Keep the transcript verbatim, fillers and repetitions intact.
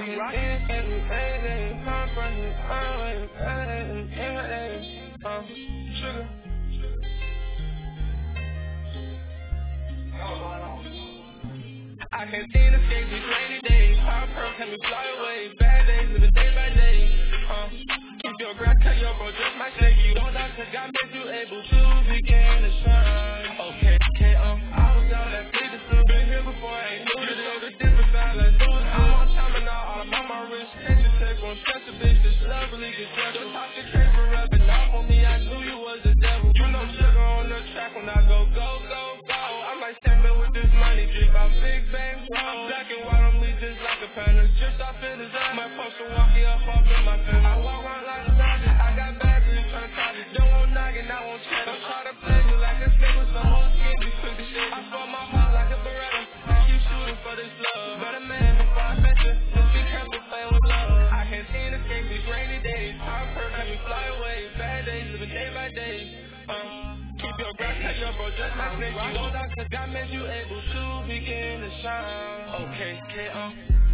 can dance every day, pop running, always, always, always, um, sugar. I can't seem to escape these rainy days. Pop pearl, can we fly away? Bad days, living day by day. Uh, keep your grass, cut your bro, just my shake. You don't die, cause God made you able to begin to shine. Okay, okay, um, I was down that street to soon. Been here before, I ain't new to this. The different side, let's do it. I'm on time and now all I'm on my wrist. Change the tech, won't stress a bitch. This love really gets stressful. Your talk can change forever. Now for me, I knew you was the devil. You know sugar on the track when I go, go, go, go. I'm like standing with this money drip. I'm big bang, bro. Black and white on me just like a panda. Just off in his eye. My poster walking up off in my pen. I walk around like a dodger. I got bad bitches trying to call it. Don't want noggin, I won't check. Don't try to play me like a snake with some whole skin. Be quick to shit. I fought my heart like a Beretta. I keep shooting for this love. Better man before I bet you. Just be careful playing with love. I can't seem to escape these rainy days. Pop pearl, let me fly away. Bad days, living day by day. Um, keep your grass, cut your bro, just my snake. You don't die, cause God made you able to begin to shine. Okay, okay, um.